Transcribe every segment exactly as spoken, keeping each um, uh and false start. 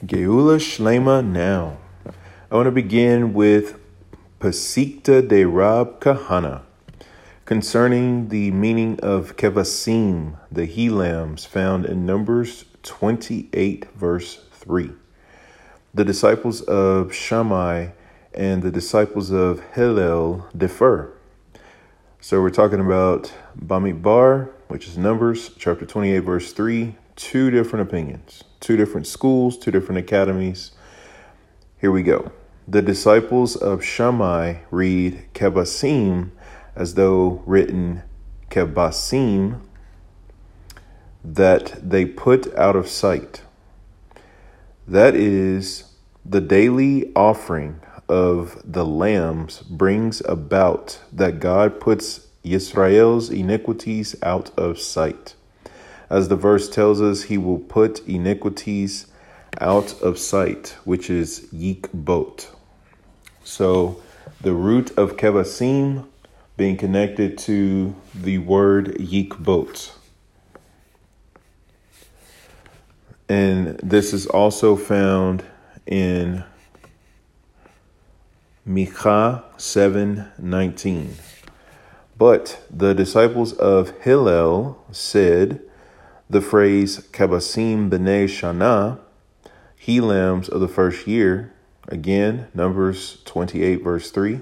Geula Shlema now. I want to begin with Pesikta de Rab Kahana concerning the meaning of Kevasim, the he lambs found in Numbers twenty-eight, verse three. The disciples of Shammai and the disciples of Hillel differ. So we're talking about Bamidbar, which is Numbers chapter twenty-eight, verse three. Two different opinions, two different schools, two different academies. Here we go. The disciples of Shammai read Kebasim as though written Kebasim, that they put out of sight. That is, the daily offering of the lambs brings about that God puts Yisrael's iniquities out of sight. As the verse tells us, he will put iniquities out of sight, which is yikbot. So the root of kevasim being connected to the word yikbot. And this is also found in Micha seven nineteen. But the disciples of Hillel said the phrase Kebasim B'nai Shana, he lambs of the first year, again, Numbers twenty-eight, verse three,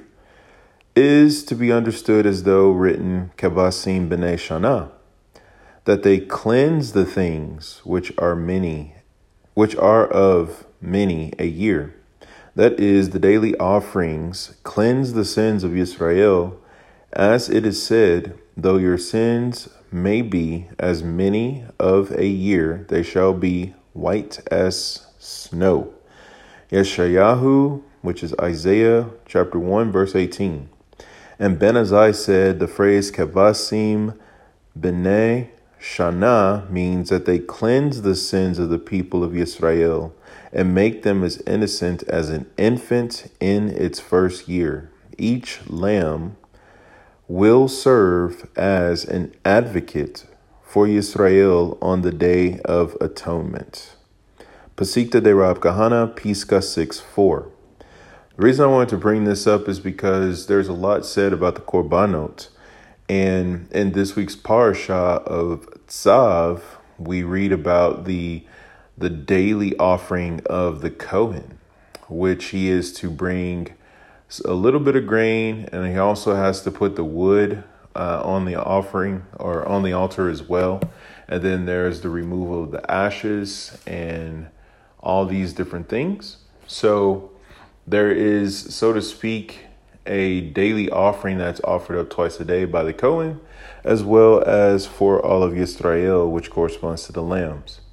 is to be understood as though written Kebasim B'nai Shana, that they cleanse the things which are many, which are of many a year. That is, the daily offerings cleanse the sins of Yisrael, as it is said, though your sins may be as many of a year, they shall be white as snow. Yeshayahu, which is Isaiah chapter one, verse eighteen. And Ben Azai said the phrase Kevasim B'nai Shana means that they cleanse the sins of the people of Yisrael and make them as innocent as an infant in its first year. Each lamb will serve as an advocate for Yisrael on the Day of Atonement. Pesikta de Rab Kahana, Pisca six four. The reason I wanted to bring this up is because there's a lot said about the Korbanot. And in this week's Parashah of Tzav, we read about the, the daily offering of the Kohen, which he is to bring a little bit of grain, and he also has to put the wood uh, on the offering or on the altar as well. And then there's the removal of the ashes and all these different things. So there is, so to speak, a daily offering that's offered up twice a day by the Kohen, as well as for all of Yisrael, which corresponds to the lambs.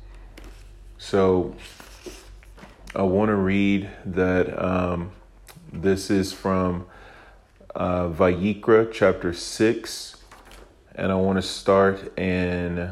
So I want to read that um, this is from uh, Vayikra chapter six, and I want to start in,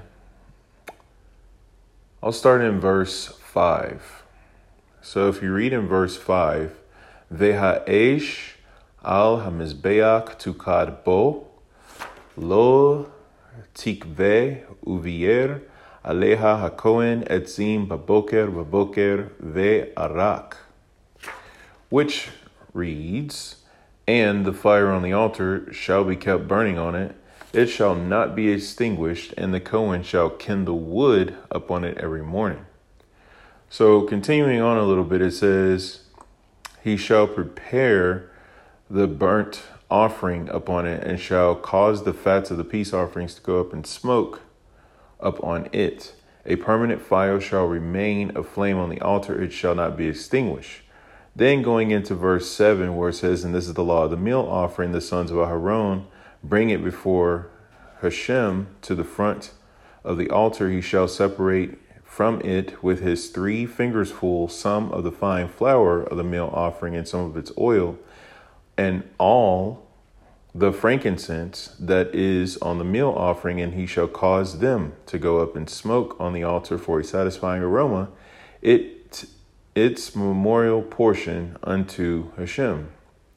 I'll start in verse five. So if you read in verse five, Veha'esh al hamizbeach tukad bo, lo tikve uvier aleha hakohen etzim baboker baboker ve'arak, which reads, and the fire on the altar shall be kept burning on it, it shall not be extinguished, and the Kohen shall kindle wood upon it every morning. So continuing on a little bit, it says, he shall prepare the burnt offering upon it, and shall cause the fats of the peace offerings to go up in smoke upon it. A permanent fire shall remain aflame on the altar, it shall not be extinguished. Then going into verse seven, where it says, and this is the law of the meal offering, the sons of Aharon bring it before Hashem to the front of the altar. He shall separate from it with his three fingers full some of the fine flour of the meal offering and some of its oil, and all the frankincense that is on the meal offering, and he shall cause them to go up in smoke on the altar for a satisfying aroma. It its memorial portion unto Hashem.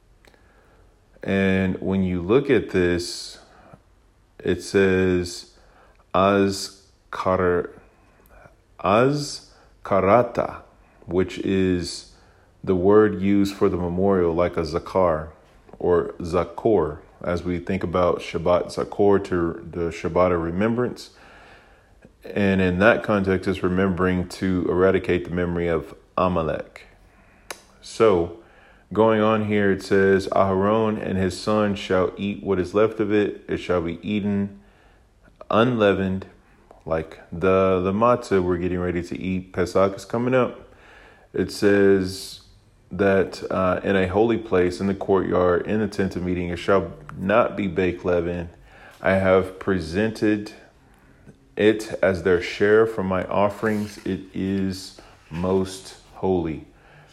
And when you look at this, it says, Az kar, Az karata, which is the word used for the memorial, like a zakar or zakor, as we think about Shabbat zakor, to the Shabbat of remembrance. And in that context, it's remembering to eradicate the memory of Amalek. So going on here, it says, Aharon and his son shall eat what is left of it. It shall be eaten unleavened, like the, the matzah we're getting ready to eat. Pesach is coming up. It says that uh, in a holy place, in the courtyard, in the tent of meeting, it shall not be baked leaven. I have presented it as their share from my offerings. It is most holy.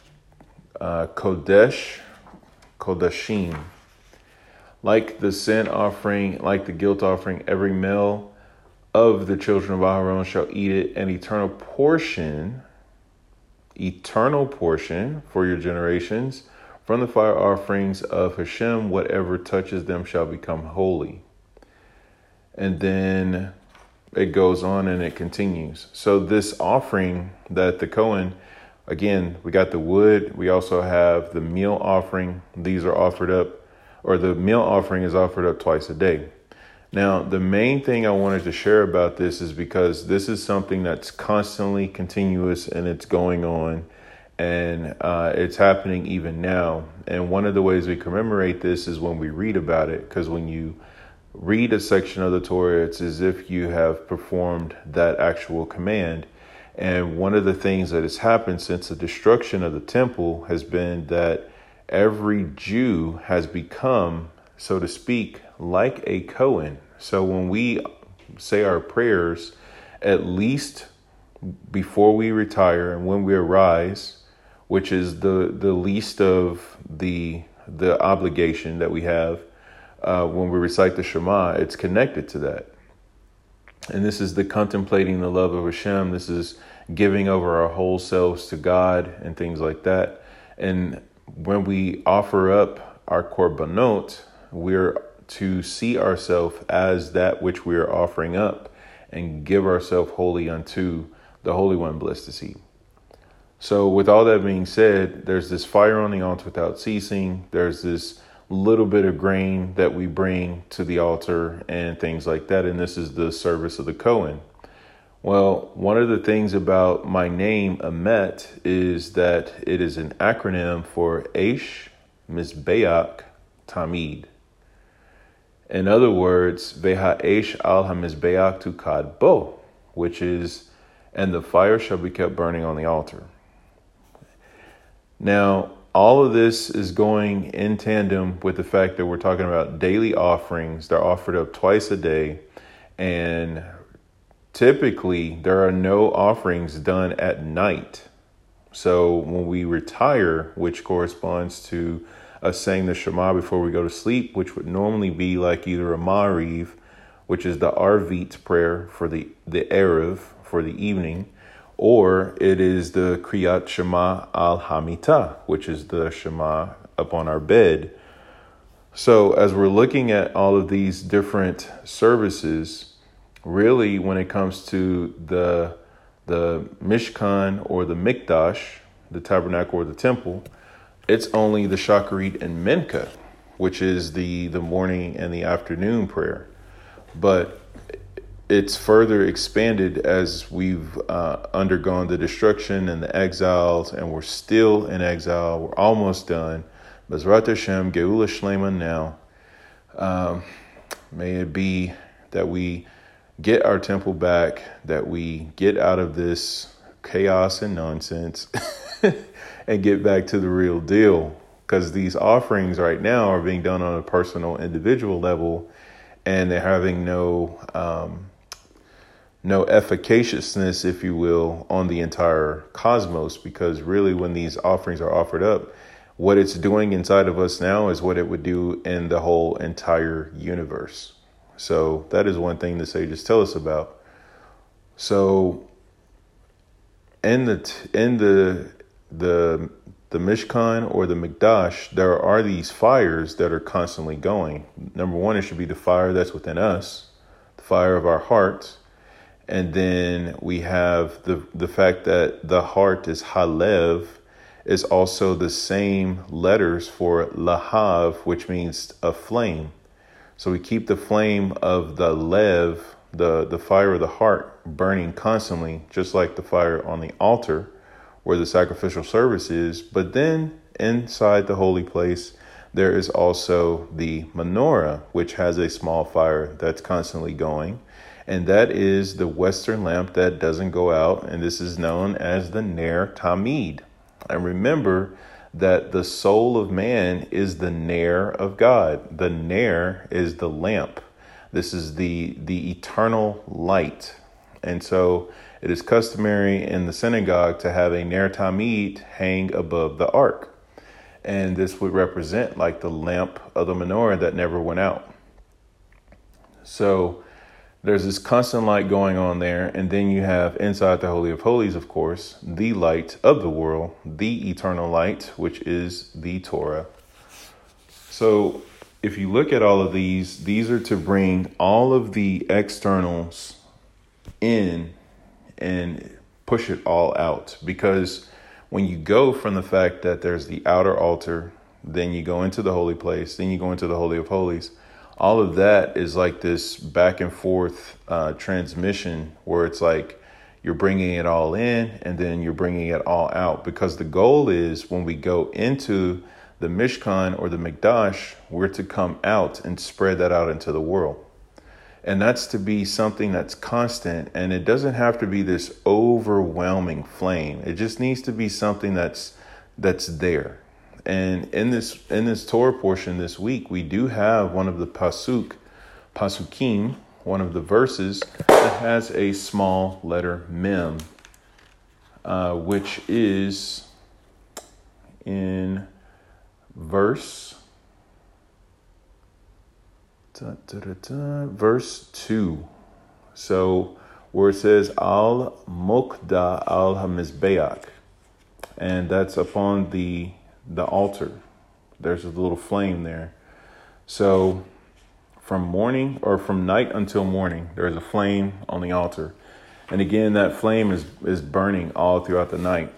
Uh, Kodesh, Kodashim. Like the sin offering, like the guilt offering, every male of the children of Aharon shall eat it, an eternal portion, eternal portion for your generations. From the fire offerings of Hashem, whatever touches them shall become holy. And then it goes on and it continues. So this offering that the Kohen, again, we got the wood. We also have the meal offering. These are offered up, or the meal offering is offered up twice a day. Now, the main thing I wanted to share about this is because this is something that's constantly continuous and it's going on, and uh, it's happening even now. And one of the ways we commemorate this is when we read about it, because when you read a section of the Torah, it's as if you have performed that actual command. And one of the things that has happened since the destruction of the temple has been that every Jew has become, so to speak, like a Kohen. So when we say our prayers, at least before we retire and when we arise, which is the, the least of the the obligation that we have, uh, when we recite the Shema, it's connected to that. And this is the contemplating the love of Hashem. This is giving over our whole selves to God and things like that. And when we offer up our korbanot, we're to see ourselves as that which we are offering up and give ourselves wholly unto the Holy One, blessed is He. So with all that being said, there's this fire on the altar without ceasing. There's this little bit of grain that we bring to the altar and things like that. And this is the service of the Kohen. Well, one of the things about my name, Emet, is that it is an acronym for Eish Mizbeach Tamid. In other words, Veha Eish al HaMizbeach Tukad Bo, which is, and the fire shall be kept burning on the altar. Now, all of this is going in tandem with the fact that we're talking about daily offerings. They're offered up twice a day, and typically there are no offerings done at night. So when we retire, which corresponds to us saying the Shema before we go to sleep, which would normally be like either a Ma'ariv, which is the Arvit prayer for the, the Erev, for the evening, or it is the Kriyat Shema al Hamita, which is the Shema upon our bed. So as we're looking at all of these different services, really when it comes to the the Mishkan or the Mikdash, the tabernacle or the temple, it's only the Shacharit and Mincha, which is the, the morning and the afternoon prayer. But it's further expanded as we've uh, undergone the destruction and the exiles, and we're still in exile. We're almost done. Bezrat Hashem, Geula Shlema now. Um, may it be that we get our temple back, that we get out of this chaos and nonsense and get back to the real deal. Because these offerings right now are being done on a personal, individual level, and they're having no um, no efficaciousness, if you will, on the entire cosmos. Because really, when these offerings are offered up, what it's doing inside of us now is what it would do in the whole entire universe. So that is one thing the sages tell us about. So in the t- in the the the Mishkan or the Mikdash, there are these fires that are constantly going. Number one, it should be the fire that's within us, the fire of our hearts. And then we have the, the fact that the heart is halev, is also the same letters for lahav, which means a flame. So we keep the flame of the lev, the, the fire of the heart, burning constantly, just like the fire on the altar where the sacrificial service is. But then inside the holy place, there is also the menorah, which has a small fire that's constantly going. And that is the Western lamp that doesn't go out. And this is known as the Ner Tamid. And remember that the soul of man is the Ner of God. The Ner is the lamp. This is the, the eternal light. And so it is customary in the synagogue to have a Ner Tamid hang above the ark. And this would represent like the lamp of the menorah that never went out. So there's this constant light going on there. And then you have inside the Holy of Holies, of course, the light of the world, the eternal light, which is the Torah. So if you look at all of these, these are to bring all of the externals in and push it all out. Because when you go from the fact that there's the outer altar, then you go into the holy place, then you go into the Holy of Holies, all of that is like this back and forth uh, transmission where it's like you're bringing it all in and then you're bringing it all out. Because the goal is when we go into the Mishkan or the Mikdash, we're to come out and spread that out into the world. And that's to be something that's constant. And it doesn't have to be this overwhelming flame. It just needs to be something that's that's there. And in this in this Torah portion this week, we do have one of the pasuk, pasukim, one of the verses that has a small letter mem, uh, which is in verse da, da, da, da, verse two. So where it says al mokda al hamizbeach, and that's upon the the altar. There's a little flame there. So from morning or from night until morning, there's a flame on the altar. And again, that flame is, is burning all throughout the night.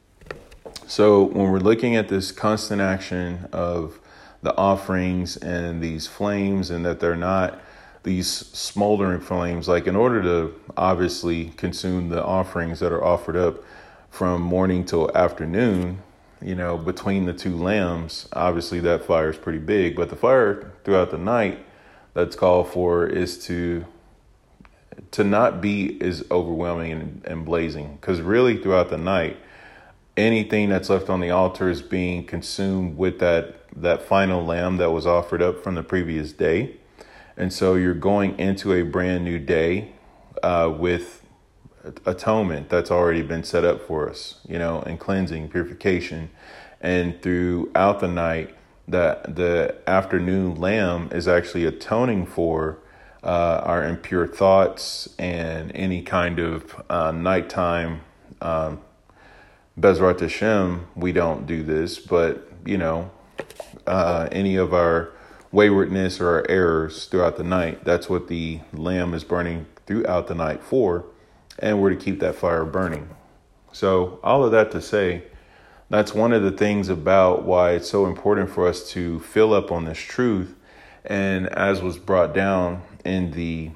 So when we're looking at this constant action of the offerings and these flames, and that they're not these smoldering flames, like in order to obviously consume the offerings that are offered up from morning till afternoon, you know, between the two lambs, obviously that fire is pretty big. But the fire throughout the night that's called for is to to not be as overwhelming and, and blazing. Because really throughout the night, anything that's left on the altar is being consumed with that that final lamb that was offered up from the previous day. And so you're going into a brand new day uh, with atonement that's already been set up for us, you know, and cleansing, purification. And throughout the night, that the afternoon lamb is actually atoning for uh, our impure thoughts and any kind of uh, nighttime um, Bezrat Hashem. We don't do this, but, you know, uh, any of our waywardness or our errors throughout the night, that's what the lamb is burning throughout the night for. And we're to keep that fire burning. So all of that to say, that's one of the things about why it's so important for us to fill up on this truth. And as was brought down in the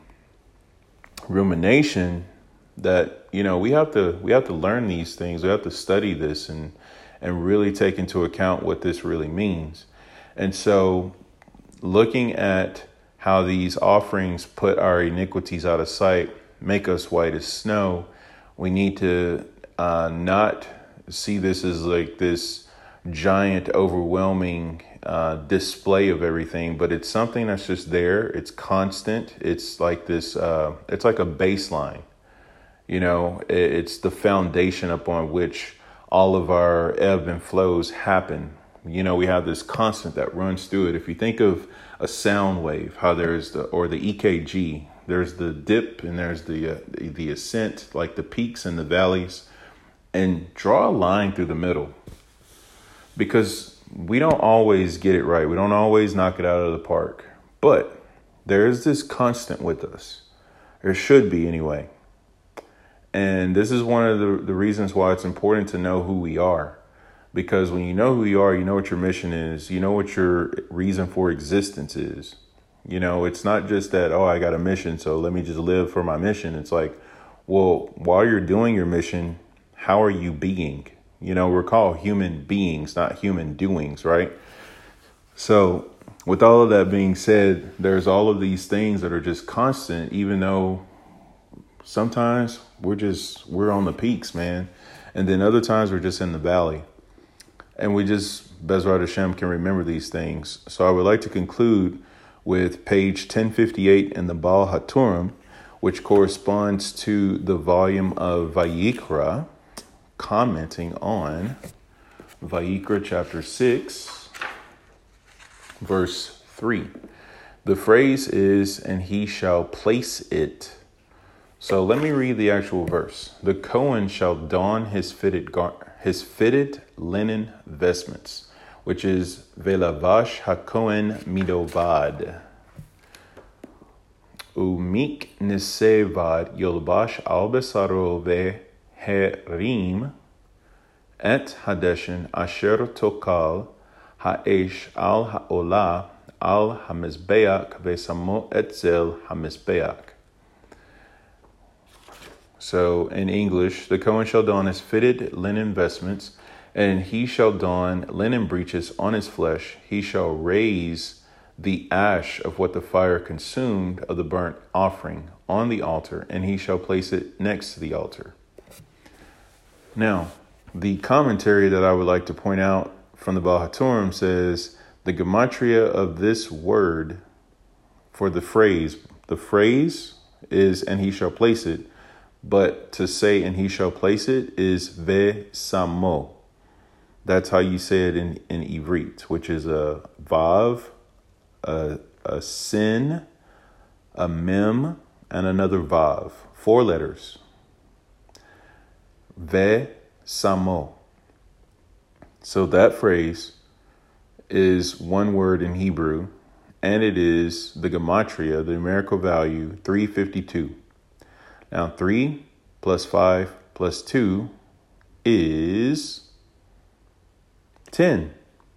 rumination, that, you know, we have to we have to learn these things. We have to study this and and really take into account what this really means. And so looking at how these offerings put our iniquities out of sight, make us white as snow, we need to uh, not see this as like this giant, overwhelming uh, display of everything, but it's something that's just there. It's constant. It's like this, uh, it's like a baseline, you know, it's the foundation upon which all of our ebb and flows happen. You know, we have this constant that runs through it. If you think of a sound wave, how there's the, or the E K G, there's the dip and there's the, uh, the the ascent, like the peaks and the valleys, and draw a line through the middle, because we don't always get it right. We don't always knock it out of the park, but there is this constant with us. There should be anyway. And this is one of the, the reasons why it's important to know who we are. Because when you know who you are, you know what your mission is. You know what your reason for existence is. You know, it's not just that, oh, I got a mission, so let me just live for my mission. It's like, well, while you're doing your mission, how are you being? You know, we're called human beings, not human doings, right? So with all of that being said, there's all of these things that are just constant, even though sometimes we're just, we're on the peaks, man. And then other times we're just in the valley. And we just, Bezrat Hashem, can remember these things. So I would like to conclude with page ten fifty-eight in the Baal HaTurim, which corresponds to the volume of Vayikra, commenting on Vayikra chapter six, verse three. The phrase is, and he shall place it. So let me read the actual verse. The Kohen shall don his fitted gar- his fitted linen vestments, which is velavash hakohen midovad. Umik nisevad yolbash al besaro veherim et hadeshin asher tokal haesh al haolah al hamizbeach vesamo etzel hamizbeach. So in English, the Kohen shall don his fitted linen vestments, and he shall don linen breeches on his flesh. He shall raise the ash of what the fire consumed of the burnt offering on the altar, and he shall place it next to the altar. Now, the commentary that I would like to point out from the Baal HaTurim says the gematria of this word for the phrase, the phrase is, and he shall place it. But to say, and he shall place it, is ve samo. That's how you say it in, in Ivrit, which is a vav, a, a sin, a mem, and another vav. Four letters. Ve samo. So that phrase is one word in Hebrew, and it is the gematria, the numerical value, three fifty-two. Now, three plus five plus two is ten.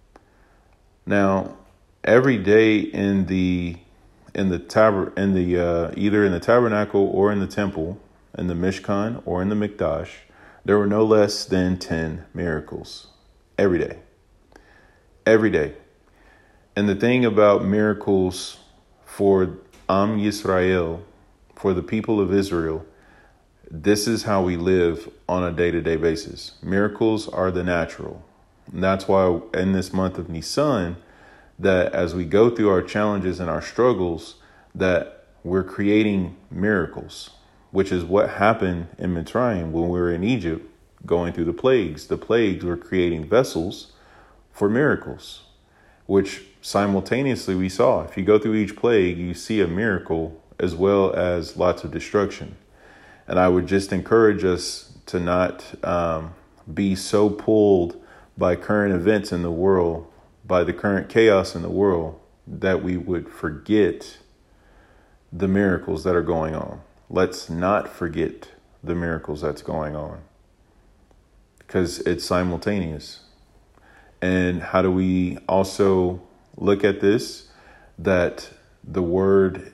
Now, every day in the in the tab in the uh, either in the tabernacle or in the temple, in the Mishkan or in the Mikdash, there were no less than ten miracles every day. Every day. And the thing about miracles for Am Yisrael, for the people of Israel, this is how we live on a day-to-day basis. Miracles are the natural. And that's why in this month of Nisan, that as we go through our challenges and our struggles, that we're creating miracles, which is what happened in Mitzrayim when we were in Egypt going through the plagues. The plagues were creating vessels for miracles, which simultaneously we saw. If you go through each plague, you see a miracle as well as lots of destruction. And I would just encourage us to not um, be so pulled by current events in the world, by the current chaos in the world, that we would forget the miracles that are going on. Let's not forget the miracles that's going on, because it's simultaneous. And how do we also look at this? That the word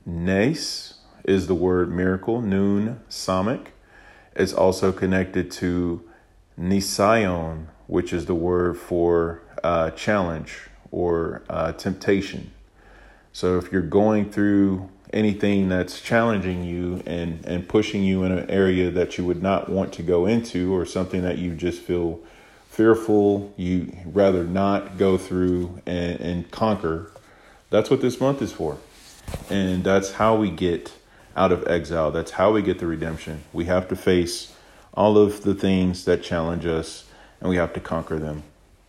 nes is the word miracle, nun samek. It's also connected to nisayon, which is the word for uh, challenge or uh, temptation. So if you're going through anything that's challenging you and, and pushing you in an area that you would not want to go into, or something that you just feel fearful, you rather not go through and, and conquer, that's what this month is for. And that's how we get out of exile. That's how we get the redemption. We have to face all of the things that challenge us, and we have to conquer them.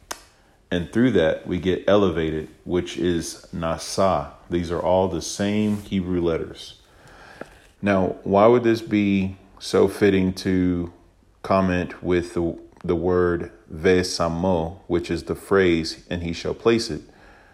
And through that, we get elevated, which is nasa. These are all the same Hebrew letters. Now, why would this be so fitting to comment with the, the word vesamo, which is the phrase, and he shall place it?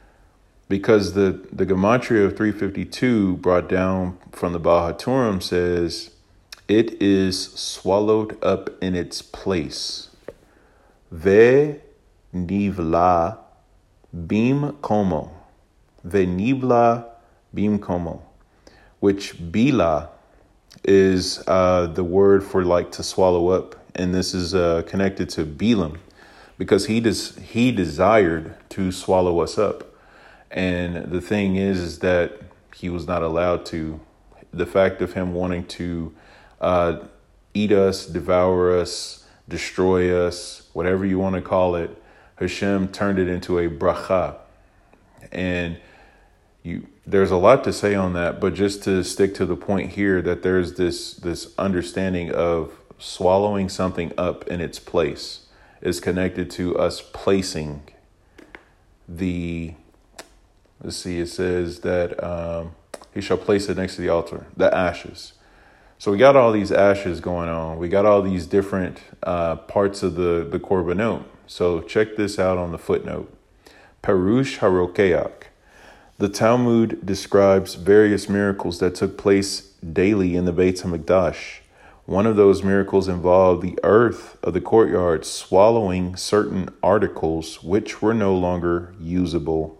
Because the, the gematria of three fifty-two brought down from the Baal HaTurim says, it is swallowed up in its place. Ve nivla bim como. Ve nibla bim como. Which bila is uh, the word for like to swallow up. And this is uh, connected to Balaam because he des- he desired to swallow us up. And the thing is, is that he was not allowed to. The fact of him wanting to uh, eat us, devour us, destroy us, whatever you want to call it, Hashem turned it into a bracha. And you, there's a lot to say on that, but just to stick to the point here that there's this this understanding of swallowing something up in its place is connected to us placing the, let's see, it says that um, he shall place it next to the altar, the ashes. So we got all these ashes going on. We got all these different uh, parts of the, the korbanot. So check this out on the footnote. Perush Harokeach. The Talmud describes various miracles that took place daily in the Beit HaMikdash. One of those miracles involved the earth of the courtyard swallowing certain articles which were no longer usable.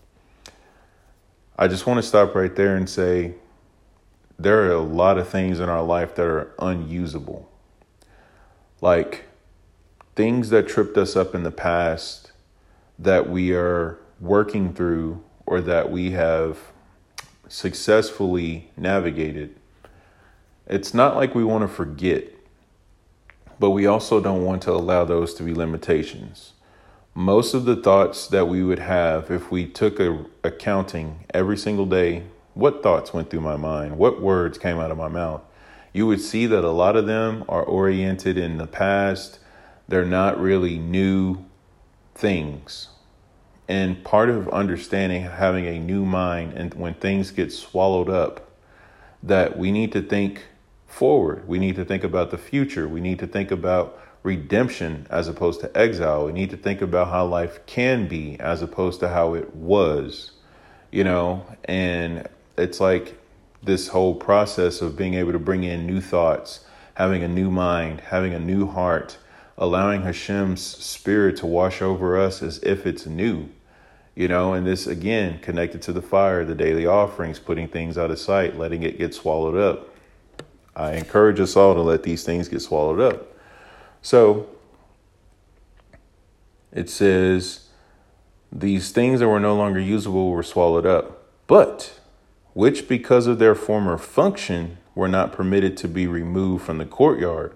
I just want to stop right there and say there are a lot of things in our life that are unusable. Like things that tripped us up in the past that we are working through or that we have successfully navigated. It's not like we want to forget, but we also don't want to allow those to be limitations. Most of the thoughts that we would have if we took a accounting every single day, what thoughts went through my mind, what words came out of my mouth, you would see that a lot of them are oriented in the past. They're not really new things. And part of understanding having a new mind and when things get swallowed up, that we need to think forward. We need to think about the future. We need to think about redemption as opposed to exile. We need to think about how life can be as opposed to how it was, you know, and it's like this whole process of being able to bring in new thoughts, having a new mind, having a new heart, allowing Hashem's spirit to wash over us as if it's new, you know, and this again connected to the fire, the daily offerings, putting things out of sight, letting it get swallowed up. I encourage us all to let these things get swallowed up. So it says these things that were no longer usable were swallowed up, but which because of their former function were not permitted to be removed from the courtyard.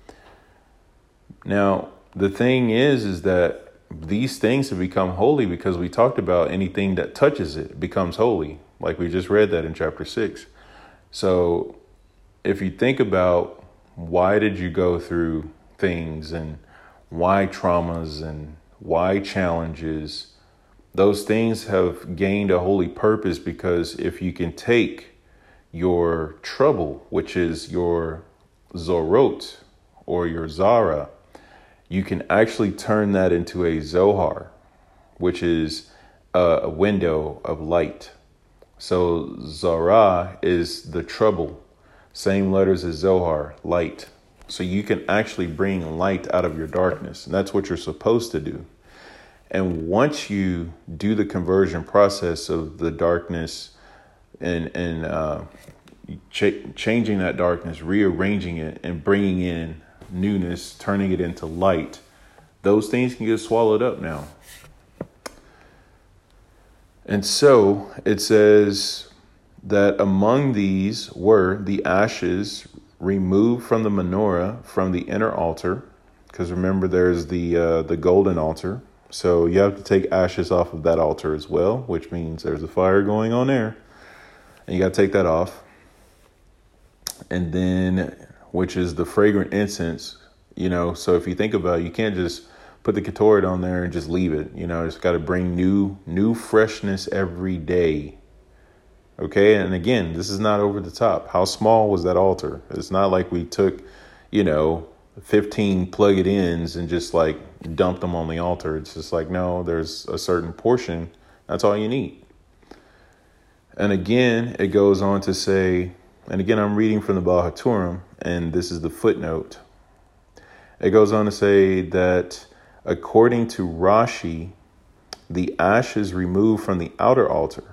Now, the thing is, is that these things have become holy because we talked about anything that touches it becomes holy. Like we just read that in chapter six. So if you think about why did you go through things and why traumas and why challenges, those things have gained a holy purpose because if you can take your trouble, which is your zorot or your zara, you can actually turn that into a zohar, which is a window of light. So zara is the trouble, same letters as zohar, light. So you can actually bring light out of your darkness. And that's what you're supposed to do. And once you do the conversion process of the darkness and, and uh, ch- changing that darkness, rearranging it and bringing in newness, turning it into light, those things can get swallowed up now. And so it says that among these were the ashes removed from the menorah from the inner altar, because remember there's the uh, the golden altar. So you have to take ashes off of that altar as well, which means there's a fire going on there, and you got to take that off. And then, which is the fragrant incense, you know. So if you think about it, you can't just put the Ketoret on there and just leave it. You know, it's got to bring new new freshness every day. Okay, and again, this is not over the top. How small was that altar? It's not like we took, you know, fifteen plug-it-ins and just like dumped them on the altar. It's just like, no, there's a certain portion. That's all you need. And again, it goes on to say, and again, I'm reading from the Baal HaTurim, and this is the footnote. It goes on to say that according to Rashi, the ash is removed from the outer altar.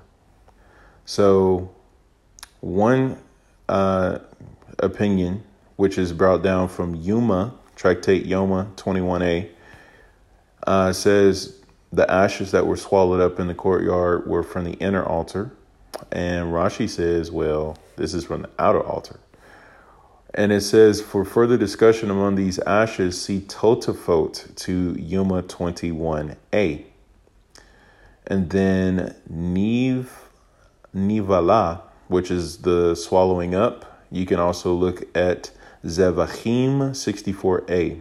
So one uh, opinion, which is brought down from Yuma, Tractate Yoma twenty-one a, uh, says the ashes that were swallowed up in the courtyard were from the inner altar. And Rashi says, well, this is from the outer altar. And it says, for further discussion among these ashes, see Totafot to Yuma twenty-one a. And then Niv, Nivala, which is the swallowing up. You can also look at Zevachim sixty-four a.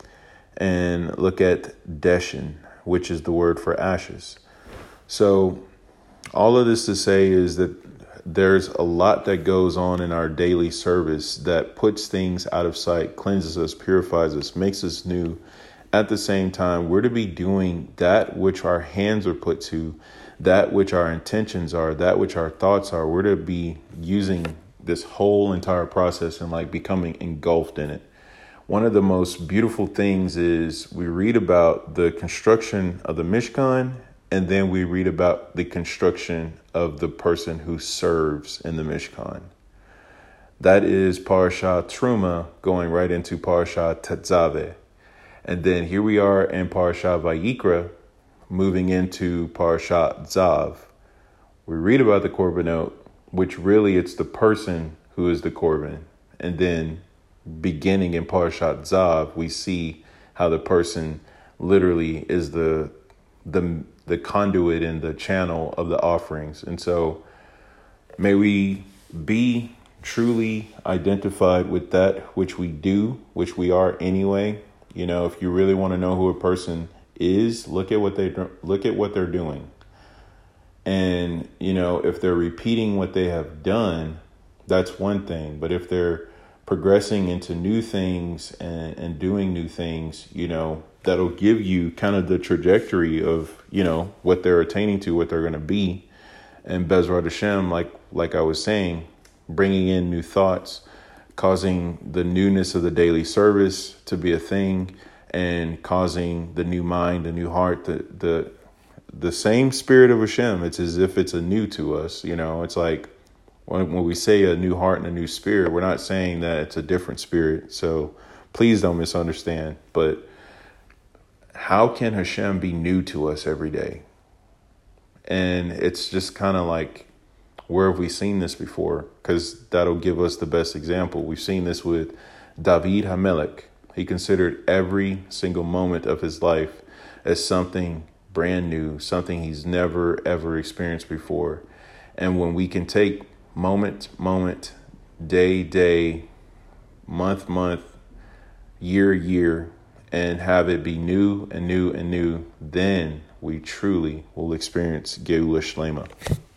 And look at Deshin, which is the word for ashes. So all of this to say is that there's a lot that goes on in our daily service that puts things out of sight, cleanses us, purifies us, makes us new. At the same time, we're to be doing that which our hands are put to, that which our intentions are, that which our thoughts are. We're to be using this whole entire process and like becoming engulfed in it. One of the most beautiful things is we read about the construction of the Mishkan, and then we read about the construction of the person who serves in the Mishkan. That is Parashat Truma going right into Parashat Tetzaveh. And then here we are in Parashat Vayikra, moving into Parashat Zav. We read about the Korbanot, which really it's the person who is the Korban. And then beginning in Parashat Zav, we see how the person literally is the the the conduit and the channel of the offerings. And so may we be truly identified with that which we do, which we are anyway. You know, if you really want to know who a person is, look at what they look at what they're doing. And, you know, if they're repeating what they have done, that's one thing. But if they're progressing into new things and, and doing new things, you know, that'll give you kind of the trajectory of, you know, what they're attaining to, what they're going to be. And Bezrat Hashem, like, like I was saying, bringing in new thoughts, causing the newness of the daily service to be a thing, and causing the new mind, the new heart, the, the, the same spirit of Hashem. It's as if it's a new to us. You know, it's like when, when we say a new heart and a new spirit, we're not saying that it's a different spirit. So please don't misunderstand. But how can Hashem be new to us every day? And it's just kind of like, where have we seen this before? Because that'll give us the best example. We've seen this with David HaMelech. He considered every single moment of his life as something brand new, something he's never, ever experienced before. And when we can take moment, moment, day, day, month, month, year, year, and have it be new and new and new, then we truly will experience Geula Shlema.